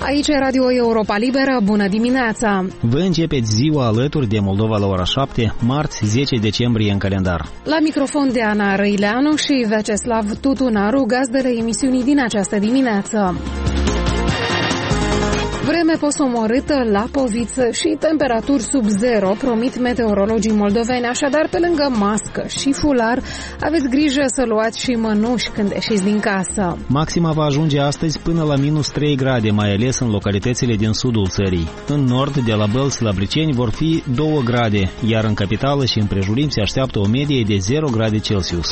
Aici e Radio Europa Liberă, bună dimineața! Vă începeți ziua alături de Moldova la ora 7, marți 10 decembrie în calendar. La microfon de Ana Răileanu și Vyacheslav Tutunaru, gazdele emisiunii din această dimineață. Vreme posomorâtă la Poviță și temperaturi sub zero, promit meteorologii moldoveni, așadar pe lângă mască și fular, aveți grijă să luați și mănuși când ieșiți din casă. Maxima va ajunge astăzi până la minus 3 grade, mai ales în localitățile din sudul țării. În nord, de la Bălți la Briceni, vor fi 2 grade, iar în capitală și împrejurim se așteaptă o medie de 0 grade Celsius.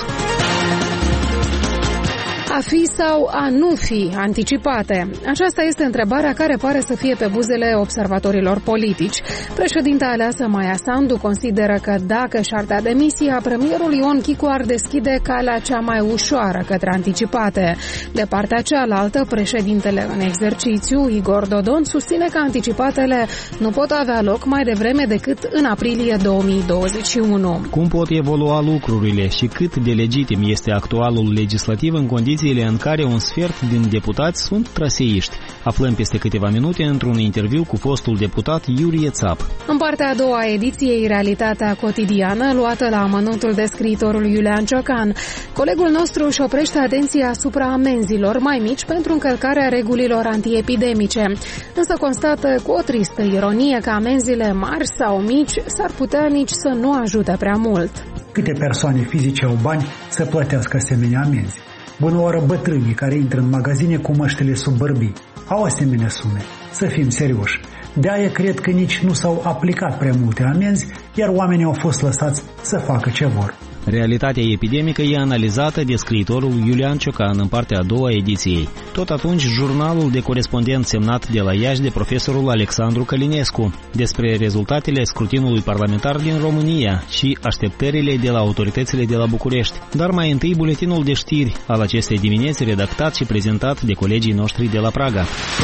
A fi sau a nu fi anticipate? Aceasta este întrebarea care pare să fie pe buzele observatorilor politici. Președinta aleasă Maia Sandu consideră că dacă și-ar da demisia, premierul Ion Chicu ar deschide calea cea mai ușoară către anticipate. De partea cealaltă, președintele în exercițiu, Igor Dodon, susține că anticipatele nu pot avea loc mai devreme decât în aprilie 2021. Cum pot evolua lucrurile și cât de legitim este actualul legislativ în condiții în care un sfert din deputați sunt traseiști? Aflăm peste câteva minute într-un interviu cu fostul deputat Iurie Țap. În partea a doua a ediției Realitatea cotidiană, luată la amănuntul de scriitorul Iulian Ciocan, colegul nostru își oprește atenția asupra amenzilor mai mici pentru încălcarea regulilor antiepidemice. Însă constată cu o tristă ironie că amenzile mari sau mici s-ar putea nici să nu ajute prea mult. Câte persoane fizice au bani să plătească asemenea amenzi? Bună oară bătrânii care intră în magazine cu măștile sub bărbii. Au asemenea sume. Să fim serioși. De-aia cred că nici nu s-au aplicat prea multe amenzi, iar oamenii au fost lăsați să facă ce vor. Realitatea epidemică e analizată de scriitorul Iulian Ciocan în partea a doua a ediției. Tot atunci, jurnalul de corespondent semnat de la Iași de profesorul Alexandru Călinescu despre rezultatele scrutinului parlamentar din România și așteptările de la autoritățile de la București. Dar mai întâi buletinul de știri al acestei dimineți, redactat și prezentat de colegii noștri de la Praga.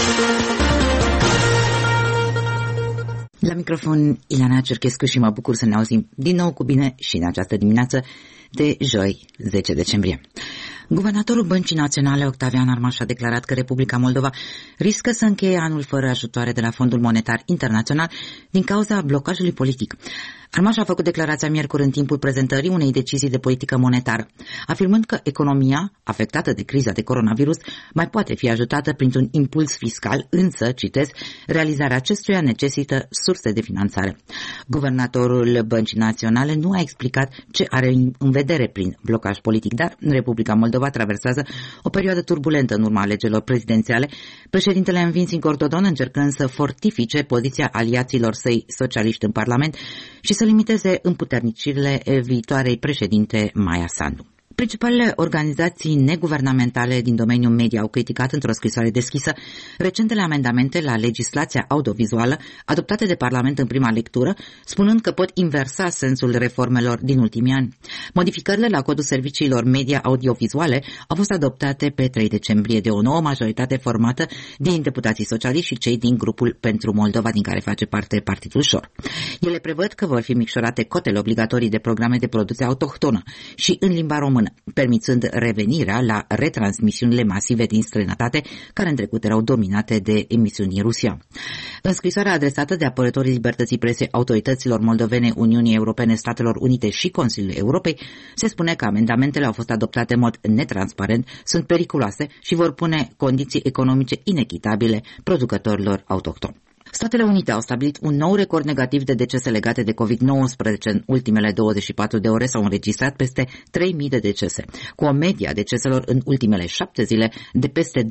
La microfon, Ileana Cerchescu și mă bucur să ne auzim din nou cu bine și în această dimineață de joi, 10 decembrie. Guvernatorul Băncii Naționale, Octavian Armaș, a declarat că Republica Moldova riscă să încheie anul fără ajutoare de la Fondul Monetar Internațional din cauza blocajului politic. Armaș a făcut declarația miercuri în timpul prezentării unei decizii de politică monetară, afirmând că economia, afectată de criza de coronavirus, mai poate fi ajutată printr-un impuls fiscal, însă, citez, realizarea acestuia necesită surse de finanțare. Guvernatorul Băncii Naționale nu a explicat ce are în vedere prin blocaj politic, dar Republica Moldova traversează o perioadă turbulentă în urma alegerilor prezidențiale, președintele învins Igor Dodon încercând să fortifice poziția aliaților săi socialiști în Parlament și să limiteze împuternicirile viitoarei președinte Maia Sandu. Principalele organizații neguvernamentale din domeniul media au criticat într-o scrisoare deschisă recentele amendamente la legislația audiovizuală adoptate de Parlament în prima lectură, spunând că pot inversa sensul reformelor din ultimii ani. Modificările la codul serviciilor media audiovizuale au fost adoptate pe 3 decembrie de o nouă majoritate formată din deputații socialiști și cei din grupul Pentru Moldova, din care face parte Partidul Șor. Ele prevăd că vor fi micșorate cotele obligatorii de programe de producție autohtonă și în limba română, permițând revenirea la retransmisiunile masive din străinătate, care în trecut erau dominate de emisiuni în Rusia. În scrisoarea adresată de apărătorii libertății presei autorităților moldovene, Uniunii Europene, Statelor Unite și Consiliului Europei, se spune că amendamentele au fost adoptate în mod netransparent, sunt periculoase și vor pune condiții economice inechitabile producătorilor autohtoni. Statele Unite au stabilit un nou record negativ de decese legate de COVID-19. În ultimele 24 de ore s-au înregistrat peste 3.000 de decese, cu o medie a deceselor în ultimele 7 zile de peste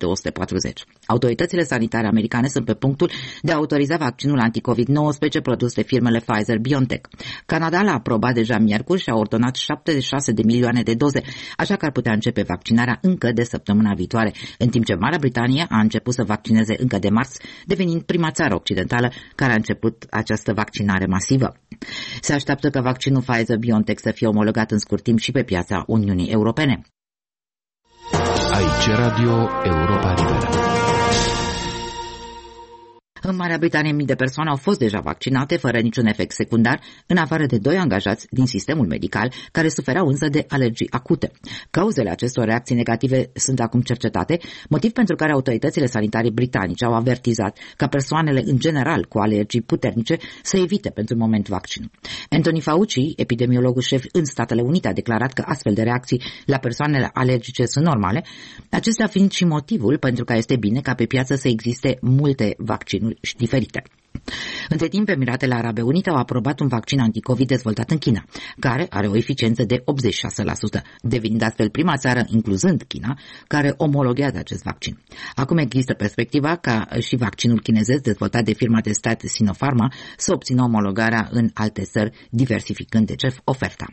2.240. Autoritățile sanitare americane sunt pe punctul de a autoriza vaccinul anti-COVID-19 produs de firmele Pfizer-BioNTech. Canada l-a aprobat deja miercuri și a ordonat 76 de milioane de doze, așa că ar putea începe vaccinarea încă de săptămâna viitoare, în timp ce Marea Britanie a început să vaccineze încă de marți, devenind prima țară occidentală care a început această vaccinare masivă. Se așteaptă ca vaccinul Pfizer-BioNTech să fie omologat în scurt timp și pe piața Uniunii Europene. Aici Radio Europa Liberă. În Marea Britanie, mii de persoane au fost deja vaccinate fără niciun efect secundar, în afară de 2 angajați din sistemul medical, care suferau însă de alergii acute. Cauzele acestor reacții negative sunt acum cercetate, motiv pentru care autoritățile sanitare britanice au avertizat ca persoanele în general cu alergii puternice să evite pentru moment vaccinul. Anthony Fauci, epidemiologul șef în Statele Unite, a declarat că astfel de reacții la persoanele alergice sunt normale, acestea fiind și motivul pentru care este bine ca pe piață să existe multe vaccinuri diferite. Între timp, Emiratele Arabe Unite au aprobat un vaccin anticovid dezvoltat în China, care are o eficiență de 86%, devenind astfel prima țară, incluzând China, care omologhează acest vaccin. Acum există perspectiva ca și vaccinul chinezesc dezvoltat de firma de stat Sinopharma să obțină omologarea în alte țări, diversificând de ce oferta.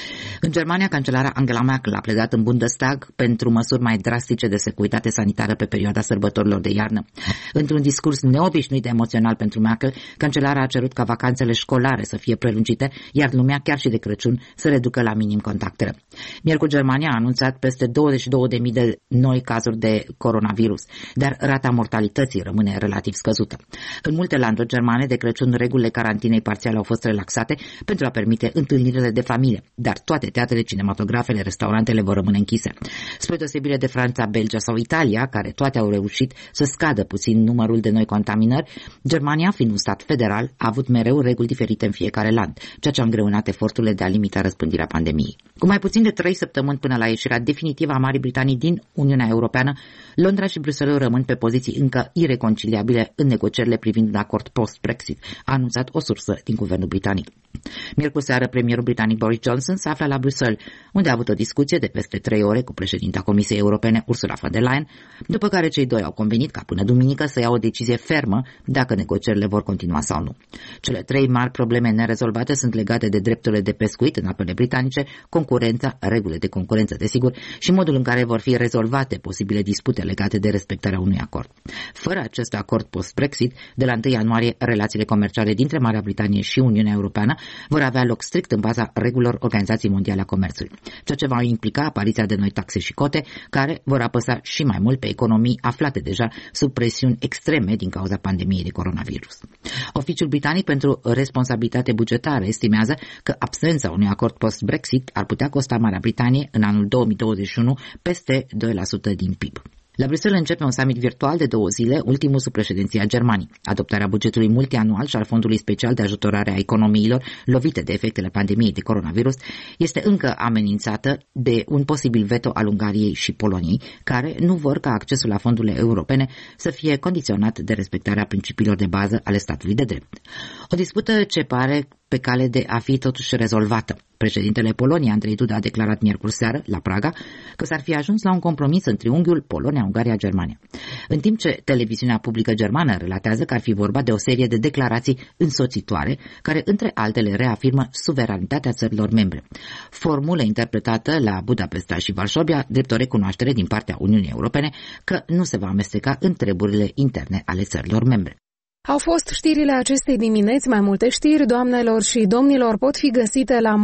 În Germania, cancelara Angela Merkel a pledat în Bundestag pentru măsuri mai drastice de securitate sanitară pe perioada sărbătorilor de iarnă. Într-un discurs neobișnuit de emoțional pentru Merkel, cancelara a cerut ca vacanțele școlare să fie prelungite, iar lumea, chiar și de Crăciun, să reducă la minim contactele. Miercuri, Germania a anunțat peste 22.000 de noi cazuri de coronavirus, dar rata mortalității rămâne relativ scăzută. În multe landuri germane, de Crăciun, regulile carantinei parțiale au fost relaxate pentru a permite întâlnirile de familie, dar toate teatrele, cinematografele, restaurantele vor rămâne închise. Spre deosebire de Franța, Belgia sau Italia, care toate au reușit să scadă puțin numărul de noi contaminări, Germania, fiind un stat federal, a avut mereu reguli diferite în fiecare land, ceea ce a îngreunat eforturile de a limita răspândirea pandemiei. Cu mai puțin de 3 săptămâni până la ieșirea definitivă a Marii Britanii din Uniunea Europeană, Londra și Bruxelles rămân pe poziții încă ireconciliabile în negocierile privind un acord post-Brexit, a anunțat o sursă din guvernul britanic. Miercuri seară, premierul britanic Boris Johnson se află la Bruxelles, unde a avut o discuție de peste 3 ore cu președinta Comisiei Europene, Ursula von der Leyen, după care cei doi au convenit ca până duminică să iau o decizie fermă dacă negocierile vor continua sau nu. Cele 3 mari probleme nerezolvate sunt legate de drepturile de pescuit în apele britanice, concurența, regulile de concurență, desigur, și modul în care vor fi rezolvate posibile dispute legate de respectarea unui acord. Fără acest acord post-Brexit, de la 1 ianuarie, relațiile comerciale dintre Marea Britanie și Uniunea Europeană vor avea loc strict în baza regulilor Organizației Mondiale a Comerțului, ceea ce va implica apariția de noi taxe și cote, care vor apăsa și mai mult pe economii aflate deja sub presiuni extreme din cauza pandemiei de coronavirus. Oficiul britanic pentru responsabilitate bugetară estimează că absența unui acord post-Brexit ar putea costa Marea Britanie în anul 2021 peste 2% din PIB. La Bruxelles începe un summit virtual de 2 zile, ultimul sub președinția Germaniei. Adoptarea bugetului multianual și al Fondului Special de Ajutorare a Economiilor lovite de efectele pandemiei de coronavirus este încă amenințată de un posibil veto al Ungariei și Poloniei, care nu vor ca accesul la fondurile europene să fie condiționat de respectarea principiilor de bază ale statului de drept. O dispută ce pare pe cale de a fi totuși rezolvată. Președintele Poloniei, Andrei Duda, a declarat miercuri seară, la Praga, că s-ar fi ajuns la un compromis în triunghiul Polonia, Ungaria, Germania. În timp ce televiziunea publică germană relatează că ar fi vorba de o serie de declarații însoțitoare, care, între altele, reafirmă suveranitatea țărilor membre. Formulă interpretată la Budapesta și Varșovia, drept o recunoaștere din partea Uniunii Europene că nu se va amesteca în treburile interne ale țărilor membre. Au fost știrile acestei dimineți. Mai multe știri, doamnelor și domnilor, pot fi găsite la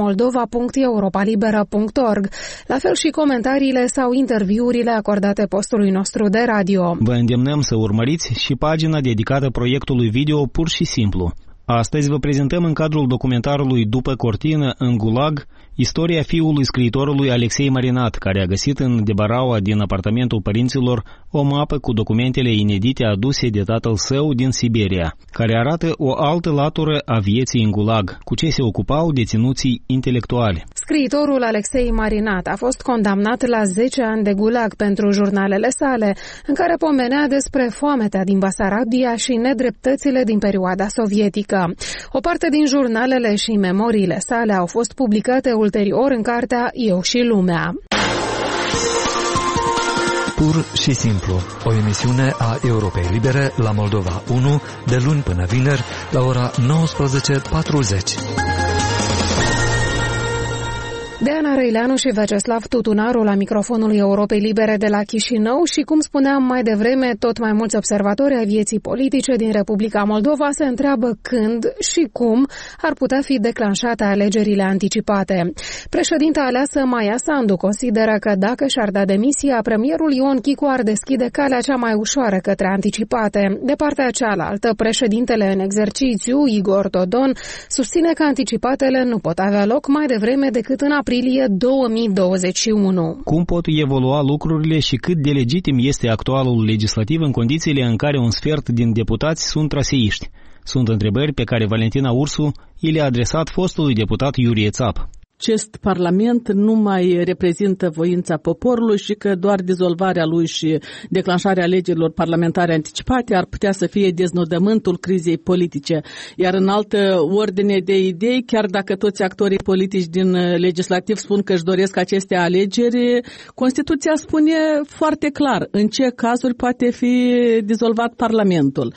moldova.europalibera.org, la fel și comentariile sau interviurile acordate postului nostru de radio. Vă îndemnăm să urmăriți și pagina dedicată proiectului video Pur și Simplu. Astăzi vă prezentăm în cadrul documentarului După cortină în Gulag istoria fiului scriitorului Alexei Marinat, care a găsit în Debaraua din apartamentul părinților o mapă cu documentele inedite aduse de tatăl său din Siberia, care arată o altă latură a vieții în Gulag, cu ce se ocupau deținuții intelectuali. Scriitorul Alexei Marinat a fost condamnat la 10 ani de Gulag pentru jurnalele sale, în care pomenea despre foametea din Basarabia și nedreptățile din perioada sovietică. O parte din jurnalele și memoriile sale au fost publicate ulterior în cartea Eu și lumea. Pur și simplu, o emisiune a Europei Libere la Moldova 1, de luni până vineri, la ora 19:40. Deana Răileanu și Veceslav Tutunaru la microfonul Europei Libere de la Chișinău și, cum spuneam mai devreme, tot mai mulți observatori ai vieții politice din Republica Moldova se întreabă când și cum ar putea fi declanșate alegerile anticipate. Președinta aleasă Maia Sandu consideră că dacă și-ar da demisia, premierul Ion Chicu ar deschide calea cea mai ușoară către anticipate. De partea cealaltă, președintele în exercițiu, Igor Dodon, susține că anticipatele nu pot avea loc mai devreme decât în aprilie 2021. Cum pot evolua lucrurile și cât de legitim este actualul legislativ în condițiile în care un sfert din deputați sunt traseiști? Sunt întrebări pe care Valentina Ursu i le-a adresat fostului deputat Iurie Țap. Acest parlament nu mai reprezintă voința poporului și că doar dizolvarea lui și declanșarea alegerilor parlamentare anticipate ar putea să fie deznodământul crizei politice. Iar în altă ordine de idei, chiar dacă toți actorii politici din legislativ spun că își doresc aceste alegeri, Constituția spune foarte clar în ce cazuri poate fi dizolvat parlamentul.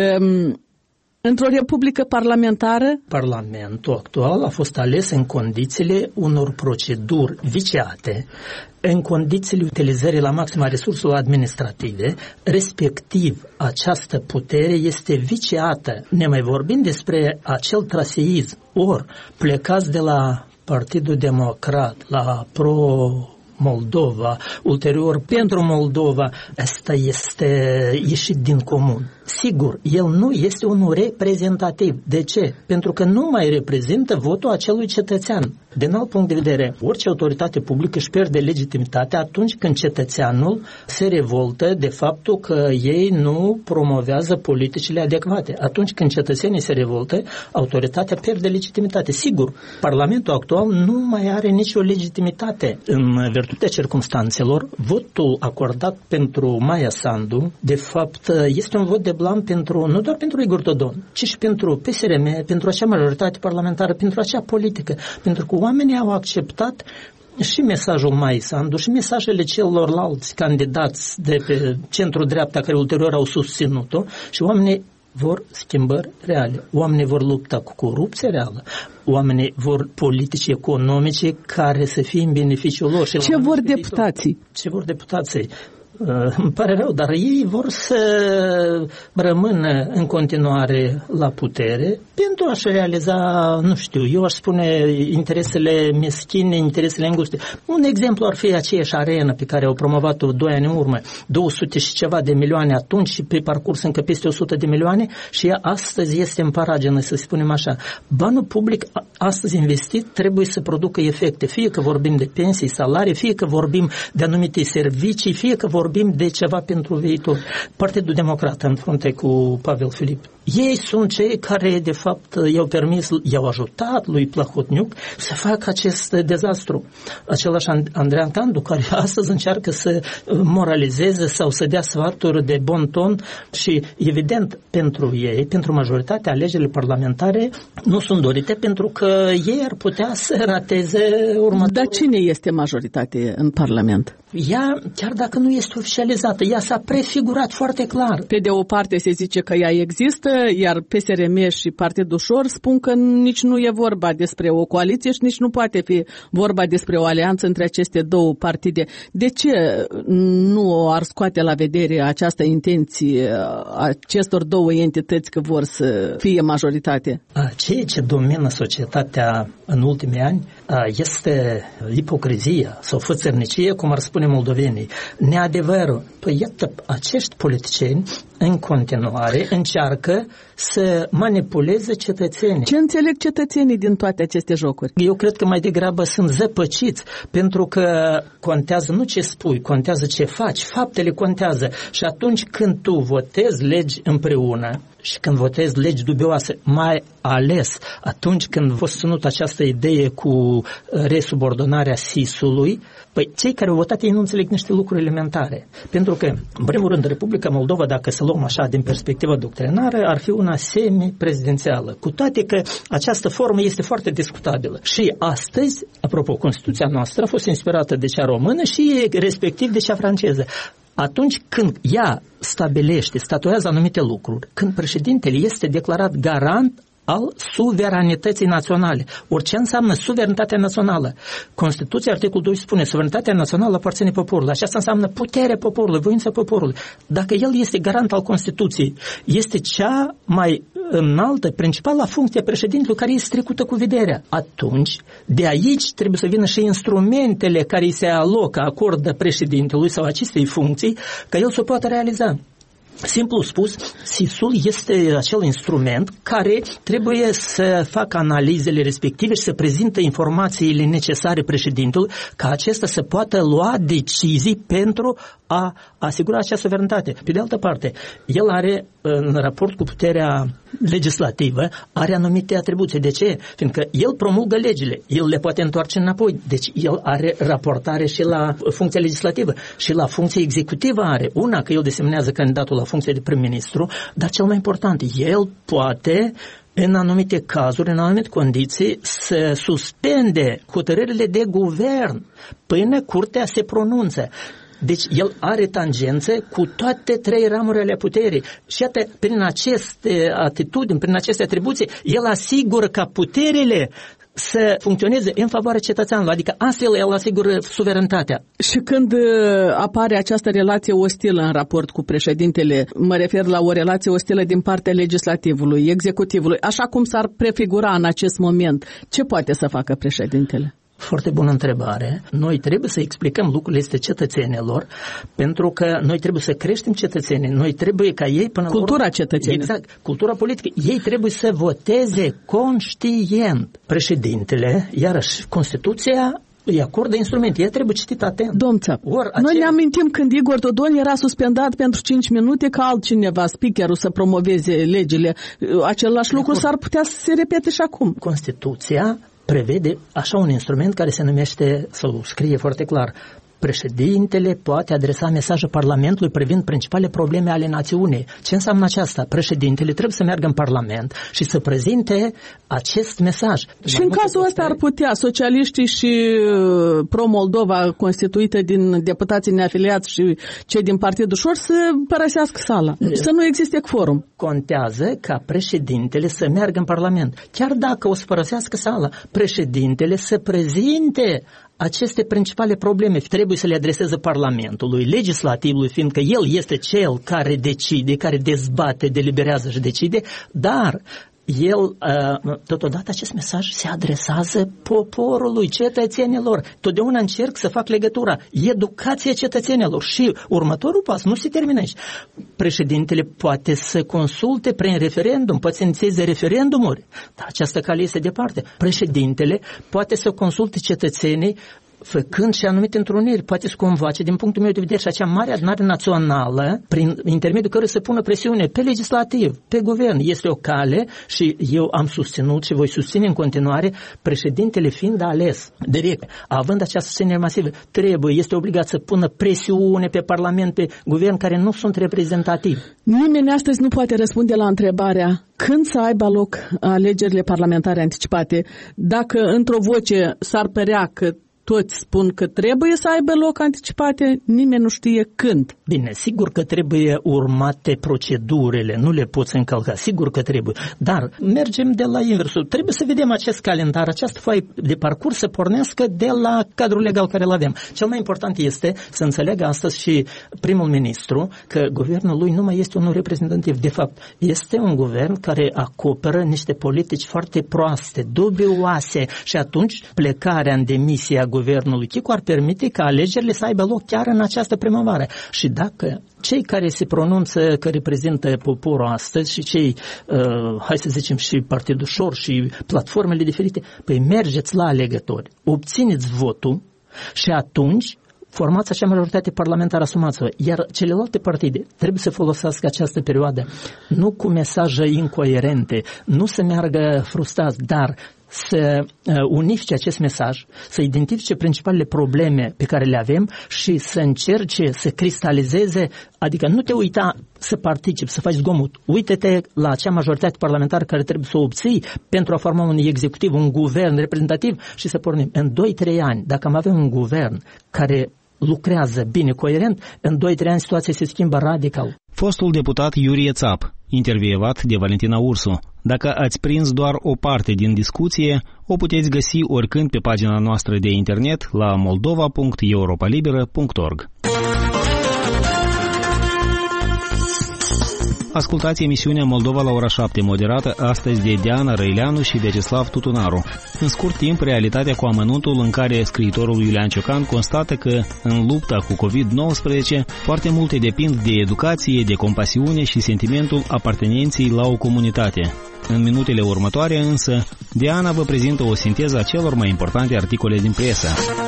Într-o republică parlamentară, Parlamentul actual a fost ales în condițiile unor proceduri viciate, în condițiile utilizării la maxim a resurselor administrative, respectiv această putere este viciată. Ne mai vorbim despre acel traseism. Ori plecați de la Partidul Democrat, la Pro-Moldova, ulterior pentru Moldova, asta este ieșit din comun. Sigur, el nu este unul reprezentativ. De ce? Pentru că nu mai reprezintă votul acelui cetățean. Din alt punct de vedere, orice autoritate publică își pierde legitimitatea atunci când cetățeanul se revoltă de faptul că ei nu promovează politicile adecvate. Atunci când cetățenii se revoltă, autoritatea pierde legitimitate. Sigur, Parlamentul actual nu mai are nicio legitimitate. În virtutea circumstanțelor, votul acordat pentru Maia Sandu, de fapt, este un vot de blan nu doar pentru Igor Dodon, ci și pentru PSRM, pentru acea majoritate parlamentară, pentru acea politică, pentru că oamenii au acceptat și mesajul Maia Sandu și mesajele celorlalți candidați de pe centru-dreapta care ulterior au susținut-o și oamenii vor schimbări reale. Oamenii vor lupta cu corupție reală. Oamenii vor politici economice care să fie în beneficiul lor. Ce vor deputații? Ce vor deputații? Îmi pare rău, dar ei vor să rămână în continuare la putere pentru a-și realiza, nu știu, eu aș spune interesele meschine, interesele înguste. Un exemplu ar fi aceeași arenă pe care au promovat-o 2 ani în urmă, 200 și ceva de milioane atunci și pe parcurs încă peste 100 de milioane și ea astăzi este în paragină, să spunem așa. Banul public astăzi investit trebuie să producă efecte, fie că vorbim de pensii, salarii, fie că vorbim de anumite servicii, fie că vorbim de ceva pentru viitor. Partidul Democrat în frunte cu Pavel Filip. Ei sunt cei care, de fapt, i-au ajutat lui Plahotniuc să facă acest dezastru. Același Andrei Antandu, care astăzi încearcă să moralizeze sau să dea sfaturi de bon ton și, evident, pentru ei, pentru majoritatea, alegerile parlamentare nu sunt dorite pentru că ei ar putea să rateze următorul. Dar cine este majoritate în Parlament? Ea, chiar dacă nu este oficializată, ea s-a prefigurat foarte clar. Pe de o parte se zice că ea există, iar PSRM și Partidul Ușor spun că nici nu e vorba despre o coaliție și nici nu poate fi vorba despre o alianță între aceste două partide. De ce nu ar scoate la vedere această intenție acestor două entități că vor să fie majoritate? Ceea ce domină societatea în ultimii ani este ipocrizia sau fățărnicie, cum ar spune moldovenii. Neadevărul. Păi iată, acești politicieni în continuare încearcă să manipuleze cetățenii. Ce înțeleg cetățenii din toate aceste jocuri? Eu cred că mai degrabă sunt zăpăciți, pentru că contează nu ce spui, contează ce faci, faptele contează. Și atunci când tu votezi legi împreună și când votezi legi dubioase, mai ales atunci când v-a susținut această idee cu resubordonarea SIS-ului, păi cei care au votat ei nu înțeleg niște lucruri elementare. Pentru că, în primul rând, Republica Moldova, dacă să luăm așa din perspectiva doctrinară, ar fi una semi-prezidențială. Cu toate că această formă este foarte discutabilă. Și astăzi, apropo, Constituția noastră a fost inspirată de cea română și respectiv de cea franceză. Atunci când ea stabilește, statuează anumite lucruri, când președintele este declarat garant al suveranității naționale. Ce înseamnă suveranitatea națională? Constituția, articolul 2 spune, suveranitatea națională aparține poporului. Aceasta înseamnă puterea poporului, voința poporului. Dacă el este garant al Constituției, este cea mai înaltă, principală funcție a președintelui care este trecută cu vederea. Atunci, de aici trebuie să vină și instrumentele care îi se alocă, acordă președintelui sau acestei funcții, ca el să o poată realiza. Simplu spus, SIS-ul este acel instrument care trebuie să facă analizele respective și să prezintă informațiile necesare președintelui ca acesta să poată lua decizii pentru a asigura acea suveranitate. Pe de altă parte, el are, în raport cu puterea legislativă, are anumite atribuții. De ce? Fiindcă el promulgă legile, el le poate întoarce înapoi. Deci el are raportare și la funcția legislativă și la funcția executivă are. Una, că el desemnează candidatul la funcție de prim-ministru, dar cel mai important, el poate în anumite cazuri, în anumite condiții, să suspende hotărârile de guvern până curtea se pronunță. Deci el are tangențe cu toate trei ramuri ale puterii. Și iată, prin aceste atitudini, prin aceste atribuții, el asigură ca puterile să funcționeze în favoarea cetățeanului, adică astfel el asigură suveranitatea. Și când apare această relație ostilă în raport cu președintele, mă refer la o relație ostilă din partea legislativului, executivului, așa cum s-ar prefigura în acest moment, ce poate să facă președintele? Foarte bună întrebare. Noi trebuie să explicăm lucrurile astea cetățenilor, pentru că noi trebuie să creștem cetățenii. Noi trebuie ca ei până cultura cetățenilor. Exact, cultura politică. Ei trebuie să voteze conștient. Președintele, iarăși, Constituția îi acordă instrumente. Ea trebuie citit atent. Domn Țap, noi ne amintim când Igor Dodon era suspendat pentru 5 minute ca altcineva, speakerul, să promoveze legile. Același lucru s-ar putea să se repete și acum. Constituția prevede așa un instrument care se numește, sau scrie foarte clar, președintele poate adresa mesaje Parlamentului privind principale probleme ale națiunii. Ce înseamnă aceasta? Președintele trebuie să meargă în Parlament și să prezinte acest mesaj. Și în cazul ăsta ar putea socialiștii și Pro-Moldova, constituită din deputații neafiliați și cei din Partidul Șor, să părăsească sala, să nu existe quorum. Contează ca președintele să meargă în Parlament. Chiar dacă o să părăsească sala, președintele să prezinte aceste principale probleme. Trebuie să le adreseze Parlamentului, legislativului, fiindcă el este cel care decide, care dezbate, deliberează și decide, dar el, totodată, acest mesaj se adresează poporului, cetățenilor. Totdeauna încerc să fac legătura. Educația cetățenilor. Și următorul pas nu se termină aici. Președintele poate să consulte prin referendum, poate să inițieze referendumuri. Dar această cale este departe. Președintele poate să consulte cetățenii făcând și anumite întruniri, poate să convoace, din punctul meu de vedere, și acea mare adunare națională, prin intermediul căruia să pună presiune pe legislativ, pe guvern. Este o cale și eu am susținut și voi susține în continuare, președintele fiind ales direct, având această susținere masivă, este obligat să pună presiune pe Parlament, pe guvern care nu sunt reprezentativi. Nimeni astăzi nu poate răspunde la întrebarea când să aibă loc alegerile parlamentare anticipate. Dacă într-o voce s-ar părea că toți spun că trebuie să aibă loc anticipate, nimeni nu știe când. Bine, sigur că trebuie urmate procedurile, nu le poți încălca, sigur că trebuie, dar mergem de la inversul. Trebuie să vedem acest calendar, această foaie de parcurs să pornească de la cadrul legal care îl avem. Cel mai important este să înțeleagă astăzi și primul ministru că guvernul lui nu mai este unul reprezentativ. De fapt, este un guvern care acoperă niște politici foarte proaste, dubioase, și atunci plecarea în demisie a guvernului Chicu ar permite ca alegerile să aibă loc chiar în această primăvară. Și dacă cei care se pronunță că reprezintă poporul astăzi și cei, hai să zicem, și Partidul Șor și platformele diferite, păi mergeți la alegători, obțineți votul și atunci formați acea majoritate parlamentară, asumați-vă. Iar celelalte partide trebuie să folosească această perioadă nu cu mesaje incoerente, nu să meargă frustrați, dar să unifice acest mesaj, să identifice principalele probleme pe care le avem și să încerce să cristalizeze, adică nu te uita să participi, să faci zgomot. Uită-te la acea majoritate parlamentară care trebuie să o obții pentru a forma un executiv, un guvern reprezentativ și să pornim. În 2-3 ani, dacă am avea un guvern care lucrează bine, coerent, în 2-3 ani situația se schimbă radical. Fostul deputat Iurie Țap, intervievat de Valentina Ursu. Dacă ați prins doar o parte din discuție, o puteți găsi oricând pe pagina noastră de internet la moldova.europalibera.org. Ascultați emisiunea Moldova la ora 7, moderată astăzi de Diana Răileanu și Vyacheslav Tutunaru. În scurt timp, realitatea cu amănuntul în care scriitorul Iulian Ciocan constată că, în lupta cu COVID-19, foarte multe depind de educație, de compasiune și sentimentul apartenenței la o comunitate. În minutele următoare, însă, Diana vă prezintă o sinteză a celor mai importante articole din presă.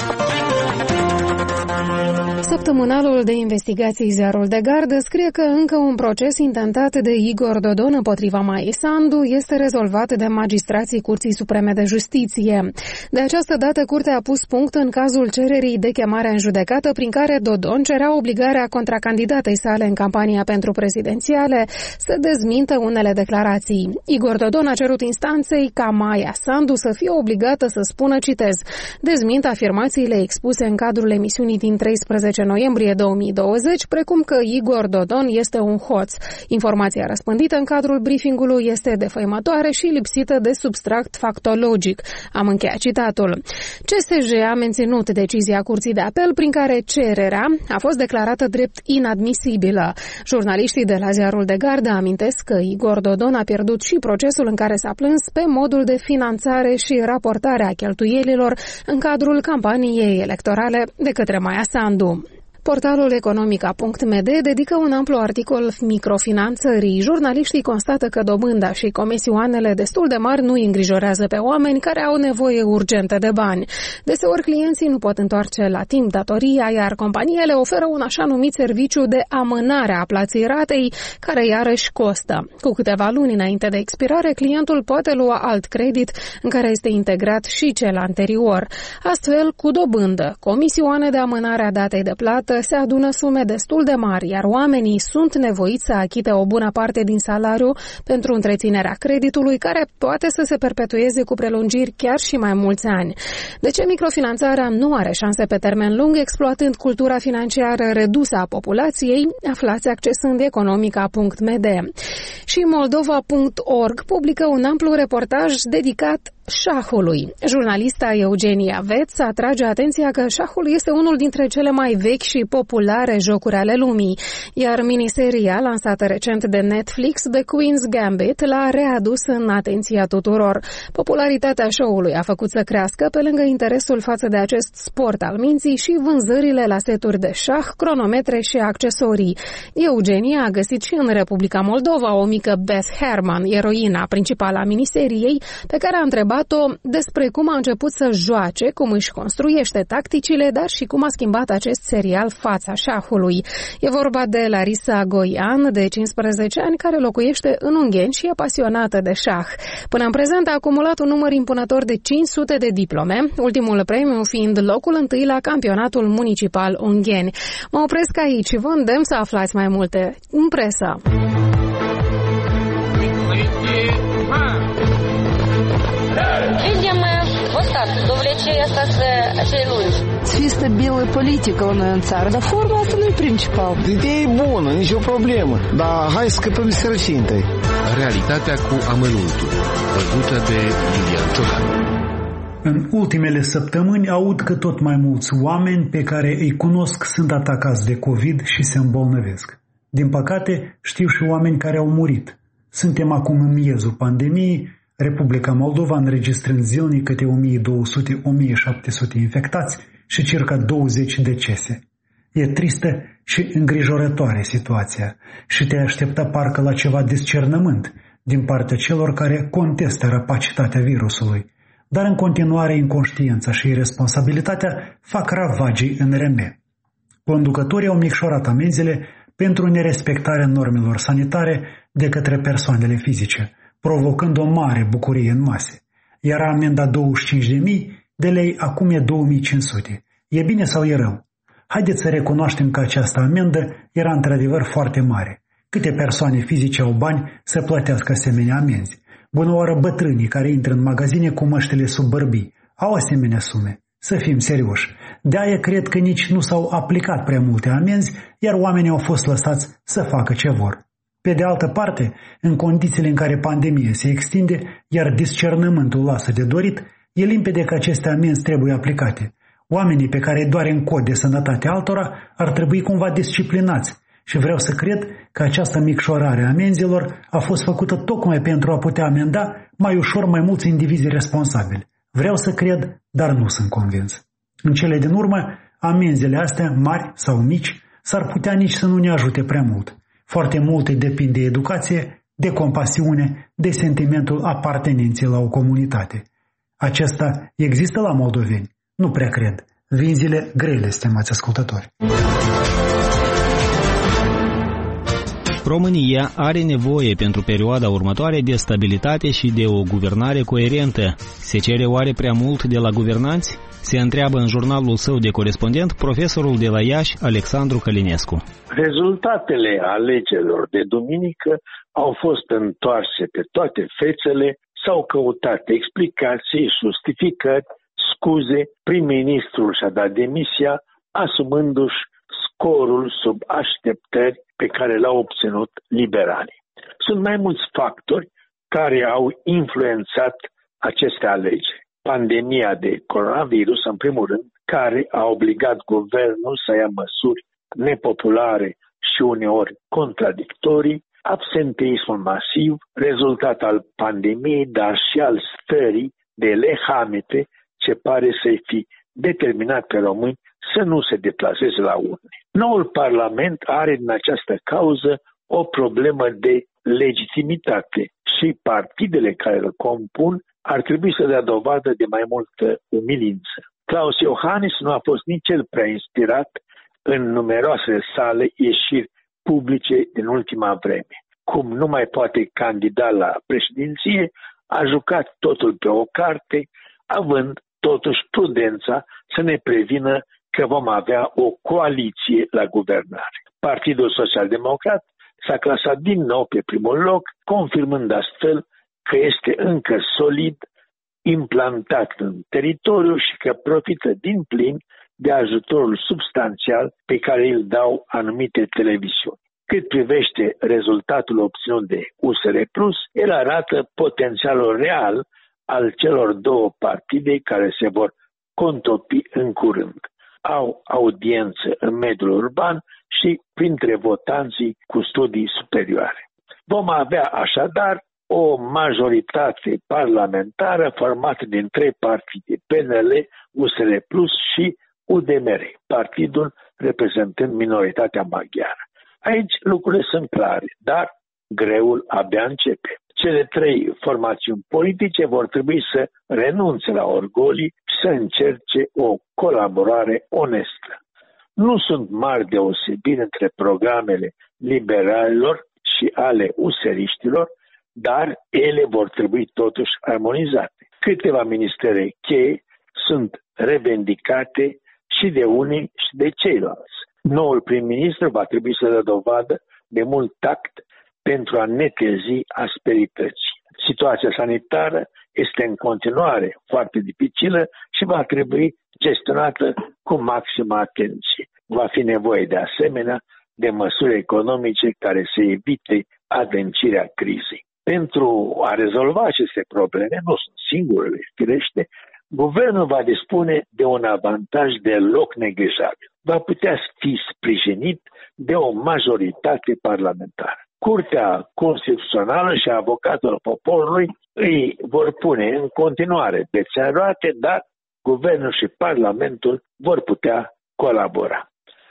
Săptămânalul de investigații Ziarul de Gardă scrie că încă un proces intentat de Igor Dodon împotriva Maiei Sandu este rezolvat de magistrații Curții Supreme de Justiție. De această dată, Curtea a pus punct în cazul cererii de chemare în judecată prin care Dodon cerea obligarea contracandidatei sale în campania pentru prezidențiale să dezmintă unele declarații. Igor Dodon a cerut instanței ca Maia Sandu să fie obligată să spună, citez, dezmint afirmațiile expuse în cadrul emisiunii din 13 noiembrie 2020, precum că Igor Dodon este un hoț. Informația răspândită în cadrul briefingului este defăimătoare și lipsită de substrat factologic. Am încheiat citatul. CSJ a menținut decizia Curții de Apel prin care cererea a fost declarată drept inadmisibilă. Jurnaliștii de la Ziarul de Gardă amintesc că Igor Dodon a pierdut și procesul în care s-a plâns pe modul de finanțare și raportare a cheltuielilor în cadrul campaniei electorale de către Maia Sandu. Portalul economica.md dedică un amplu articol microfinanțării. Jurnaliștii constată că dobânda și comisioanele destul de mari nu îi îngrijorează pe oameni care au nevoie urgentă de bani. Deseori clienții nu pot întoarce la timp datoria, iar companiile oferă un așa numit serviciu de amânare a plății ratei, care iarăși costă. Cu câteva luni înainte de expirare, clientul poate lua alt credit în care este integrat și cel anterior. Astfel, cu dobândă, comisioane de amânare a datei de plată, se adună sume destul de mari, iar oamenii sunt nevoiți să achite o bună parte din salariu pentru întreținerea creditului, care poate să se perpetueze cu prelungiri chiar și mai mulți ani. De ce microfinanțarea nu are șanse pe termen lung, exploatând cultura financiară redusă a populației? Aflați accesând economica.md. Și Moldova.org publică un amplu reportaj dedicat șahului. Jurnalista Eugenia Veț atrage atenția că șahul este unul dintre cele mai vechi și populare jocuri ale lumii, iar miniseria lansată recent de Netflix, The Queen's Gambit, l-a readus în atenția tuturor. Popularitatea show-ului a făcut să crească pe lângă interesul față de acest sport al minții și vânzările la seturi de șah, cronometre și accesorii. Eugenia a găsit și în Republica Moldova o mică Beth Herman, eroina principală a miniseriei, pe care a întrebat despre cum a început să joace, cum își construiește tacticile, dar și cum a schimbat acest serial fața șahului. E vorba de Larisa Goian, de 15 ani, care locuiește în Ungheni și e pasionată de șah. Până în prezent a acumulat un număr impunător de 500 de diplome, ultimul premiu fiind locul întâi la campionatul municipal Ungheni. Mă opresc aici și vă îndemn să aflați mai multe în presă. Видим вот так, до увлечения остаться acei lungi. Fii stabilă politică la noi în țară, dar forma asta nu e principal. Ideea e bună, nicio problemă, dar hai să scăpăm de sărăcie întâi. Realitatea cu amănuntul, văzută de Iulian Ciocan. În ultimele săptămâni aud că tot mai mulți oameni pe care îi cunosc sunt atacați de COVID și se îmbolnăvesc. Din păcate, știu și oameni care au murit. Suntem acum în miezul pandemiei, Republica Moldova înregistrând zilnic câte 1200-1700 infectați și circa 20 decese. E tristă și îngrijorătoare situația și te aștepta parcă la ceva discernământ din partea celor care contestă rapacitatea virusului, dar în continuare inconștiența și irresponsabilitatea fac ravagii în reme. Conducătorii au micșorat amenzile pentru nerespectarea normelor sanitare de către persoanele fizice, provocând o mare bucurie în mase. Era amenda 25.000 de lei, acum e 2.500. E bine sau e rău? Haideți să recunoaștem că această amendă era într-adevăr foarte mare. Câte persoane fizice au bani să plătească asemenea amenzi? Bună oară bătrânii care intră în magazine cu măștile sub bărbii au asemenea sume. Să fim serioși. De-aia cred că nici nu s-au aplicat prea multe amenzi, iar oamenii au fost lăsați să facă ce vor. Pe de altă parte, în condițiile în care pandemia se extinde, iar discernământul lasă de dorit, e limpede că aceste amenzi trebuie aplicate. Oamenii pe care îi doare în cod de sănătate altora ar trebui cumva disciplinați și vreau să cred că această micșorare a amenzilor a fost făcută tocmai pentru a putea amenda mai ușor mai mulți indivizi responsabili. Vreau să cred, dar nu sunt convins. În cele din urmă, amenzile astea, mari sau mici, s-ar putea nici să nu ne ajute prea mult. Foarte multe depind de educație, de compasiune, de sentimentul apartenenței la o comunitate. Acesta există la moldoveni? Nu prea cred. Vin zile grele, stimați ascultători. România are nevoie pentru perioada următoare de stabilitate și de o guvernare coerentă. Se cere oare prea mult de la guvernanți? Se întreabă în jurnalul său de corespondent profesorul de la Iași, Alexandru Călinescu. Rezultatele alegerilor de duminică au fost întoarse pe toate fețele, s-au căutat explicații, justificări, scuze, prim-ministrul și-a dat demisia, asumându-și scorul sub așteptări pe care l-au obținut liberalii. Sunt mai mulți factori care au influențat aceste alegeri. Pandemia de coronavirus, în primul rând, care a obligat guvernul să ia măsuri nepopulare și uneori contradictorii, absenteismul masiv, rezultat al pandemiei, dar și al stării de lehamete ce pare să-i fi determinat pe români să nu se deplaseze la urne. Noul Parlament are din această cauză o problemă de legitimitate și partidele care îl compun ar trebui să dea dovadă de mai multă umilință. Klaus Iohannis nu a fost nici cel prea inspirat în numeroasele sale ieșiri publice din ultima vreme. Cum nu mai poate candida la președinție, a jucat totul pe o carte, având totuși prudența să ne prevină că vom avea o coaliție la guvernare. Partidul Social-Democrat s-a clasat din nou pe primul loc, confirmând astfel că este încă solid implantat în teritoriu și că profită din plin de ajutorul substanțial pe care îl dau anumite televiziuni. Cât privește rezultatul obținut de USR Plus, el arată potențialul real al celor două partide care se vor contopi în curând. Au audiență în mediul urban și printre votanții cu studii superioare. Vom avea așadar o majoritate parlamentară formată din trei partide, PNL, USR Plus și UDMR, partidul reprezentând minoritatea maghiară. Aici lucrurile sunt clare, dar greul abia începe. Cele trei formațiuni politice vor trebui să renunțe la orgolii și să încerce o colaborare onestă. Nu sunt mari deosebiri între programele liberalilor și ale useriștilor, dar ele vor trebui totuși armonizate. Câteva ministere cheie sunt revendicate și de unii și de ceilalți. Noul prim-ministru va trebui să dea dovadă de mult tact pentru a netezi asperității. Situația sanitară este în continuare foarte dificilă și va trebui gestionată cu maximă atenție. Va fi nevoie de asemenea de măsuri economice care să evite adâncirea crizei. Pentru a rezolva aceste probleme, nu sunt singurele, firește, guvernul va dispune de un avantaj deloc neglijabil. Va putea fi sprijinit de o majoritate parlamentară. Curtea Constituțională și avocatul poporului îi vor pune în continuare bețe în roate, dar guvernul și parlamentul vor putea colabora.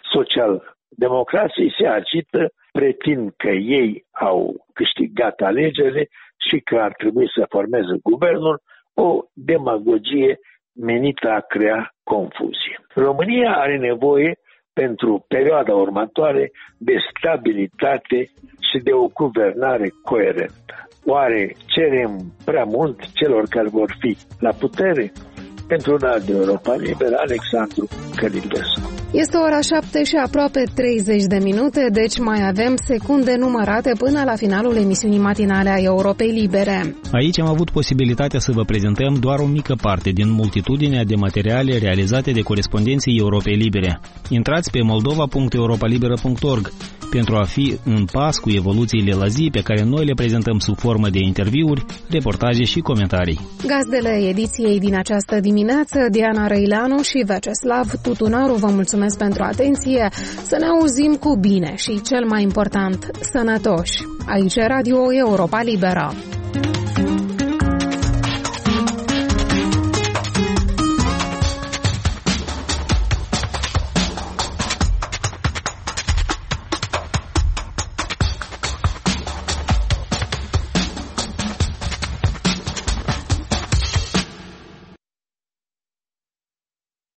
Social-democrații se agită, pretind că ei au câștigat alegerile și că ar trebui să formeze guvernul, o demagogie menită a crea confuzie. România are nevoie pentru perioada următoare de stabilitate și de o guvernare coerentă. Oare cerem prea mult celor care vor fi la putere? Pentru Radio Europa Liberă, Alexandru Călinescu. Este ora 7 și aproape 30 de minute, deci mai avem secunde numărate până la finalul emisiunii matinale a Europei Libere. Aici am avut posibilitatea să vă prezentăm doar o mică parte din multitudinea de materiale realizate de corespondenții Europei Libere. Intrați pe moldova.europalibera.org pentru a fi în pas cu evoluțiile la zi pe care noi le prezentăm sub formă de interviuri, reportaje și comentarii. Gazdele ediției din această dimineață, Diana Răileanu și Veceslav Tutunaru, vă mulțumesc pentru atenție. Să ne auzim cu bine și, cel mai important, sănătoși. Aici Radio Europa Liberă.